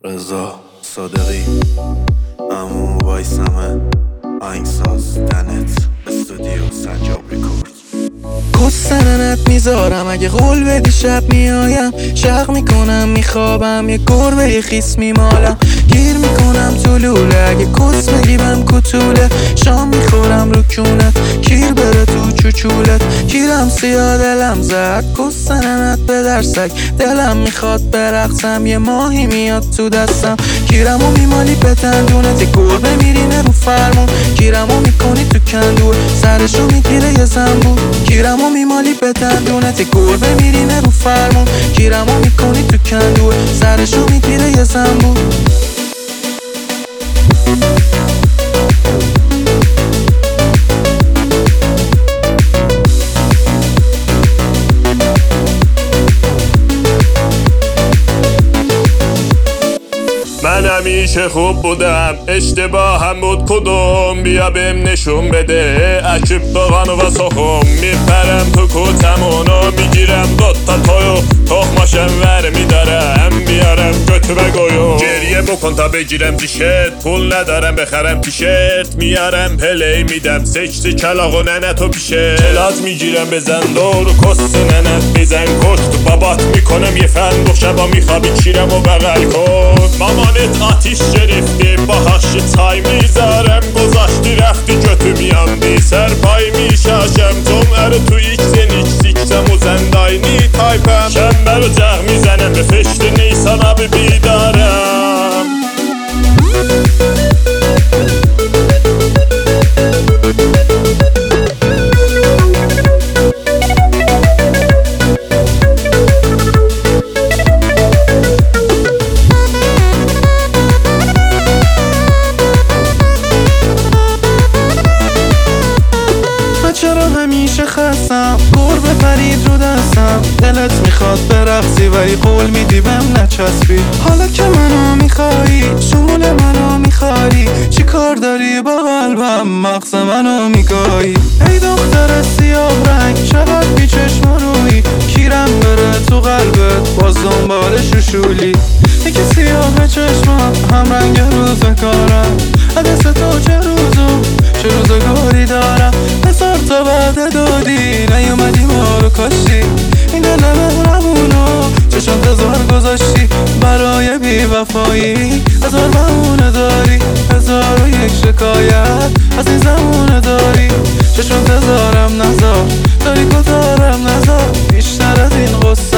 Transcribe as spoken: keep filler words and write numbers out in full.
رضا صادقی، عمو وایسمه، آهنگساز دنت، استودیو سنجاب ریکورد. کسننت میذارم اگه قول بدی شب میایم، شق میکنم میخوابم یه گربه یه خیس میمالم، گیر میکنم تو لوله اگه کس بگیبم کتوله، شام میخورم رو کونت کیر بره تو چوچولت، کیرم سیاه دلم زد کسننت به درسک، دلم میخواد برقصم یه ماهی میاد تو دستم، کیرمو میمالی به تندونت یه گربه میرینه رو فرمون، کیرمو میکنی تو کندور سرشو میگیره یه زنبور، کیرمو میمالی به دندونت یه گربه میرینه رو فرمون، کیرمو میکنی تو کندور سرشو میگیره یه زنبور. من همیشه خوب بودم، اشتباه هم بود کدوم، بیا بهم نشون بده عجب داغن و سخم، میپرم تو کتمونو میگیرم دوتا تویو تخماشم ور میدارم بیارم گتو بگویو، گریه بکن تا بگیرم دیشت، پول ندارم بخرم تیشرت، میارم پلی میدم سکسی کلاغ و ننتو پیشه، چلات میگیرم بزن دور کس ننت بزن کشت، بابات میکنم یه فندق شبا میخوابی کیرم و بغل کن، مامانت آتیش گرفته باهاش تای میذارم، گذاشتی رفتی götü میاندی سر پای میشاشم، جمعه تو ایکسن ایک سیکسم و زنداینی تایپم، شنبه رو جغ میزنم به فشت نیسان آبی بیدارم. چرا همیشه خستم گربه پرید رو دستم، دلت میخواد برقصی ولی قول میدی بهم نچسبی، حالا که منو میخوایی شمول منو میخواری، چی کار داری با قلبم مغز منو میگایی، ای دختر سیاه رنگ چقدر بی چشم روی، کیرم بره تو قلبت باز دنبال شوشولی، یکی سیاه چشمم هم رنگ روزگارم، حدث تو چه روزو چه روزگاری دارم، هزار تا بعد دادی نیومدی ما رو کاشتی، این دل مهربونو چشم انتظار گذاشتی برای بی وفایی، هزار بهونه داری هزار و یک شکایت از این زمونه داری، چشم انتظارم نزار داری کتارم نزار بیشتر از این غصه